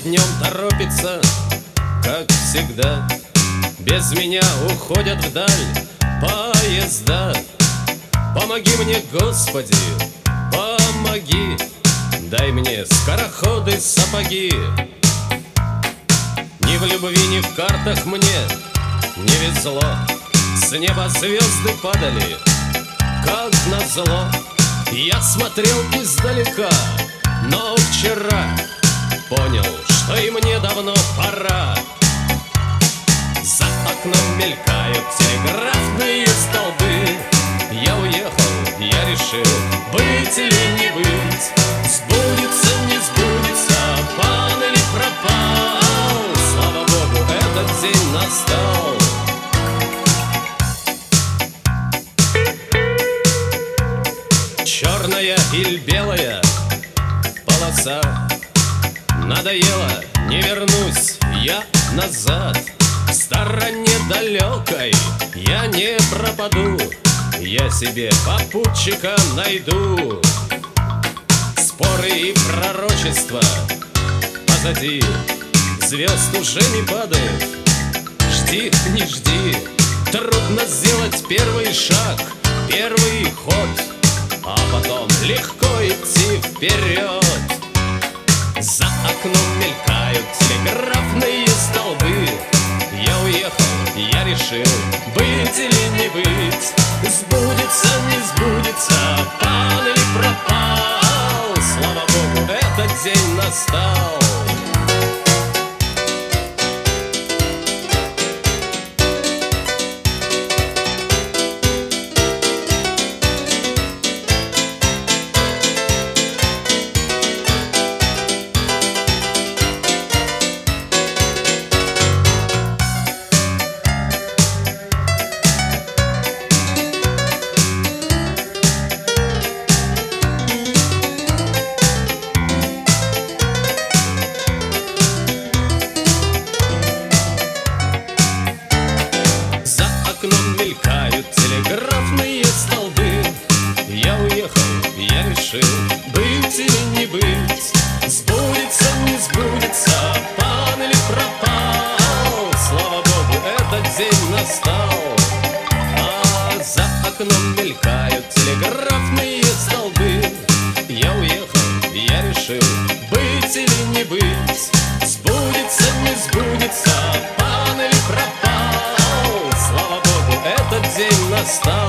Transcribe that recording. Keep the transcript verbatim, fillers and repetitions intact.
днем торопится, как всегда. Без меня уходят вдаль поезда. Помоги мне, Господи, помоги, дай мне скороходы сапоги. Ни в любви, ни в картах мне не везло. С неба звезды падали, как назло. Я смотрел издалека, но вчера понял, что и мне давно пора. За окном мелькают телеграфные столбы. Я уехал, я решил, быть или не быть. Сбудется, не сбудется, пан или пропал. Слава Богу, этот день настал. Черная или белая полоса, надоело, не вернусь я назад. В стороне далекой я не пропаду, я себе попутчика найду. Споры и пророчества позади, звезд уже не падает. Жди, не жди, трудно сделать первый шаг, первый ход, а потом легко идти вперед. За окном мелькают телеграфные столбы. Я уехал, я решил, быть или не быть. Сбудется, не сбудется, пан или пропал. Слава Богу, этот день настал. Мелькают телеграфные столбы. Я уехал, я решил, быть или не быть. Сбудется, не сбудется, пан или пропал. Слава Богу, этот день настал. А за окном мелькают телеграфные столбы. Я уехал, я решил, быть или не быть. Сбудется, не сбудется, пан или пропал. Слава Богу, этот день настал.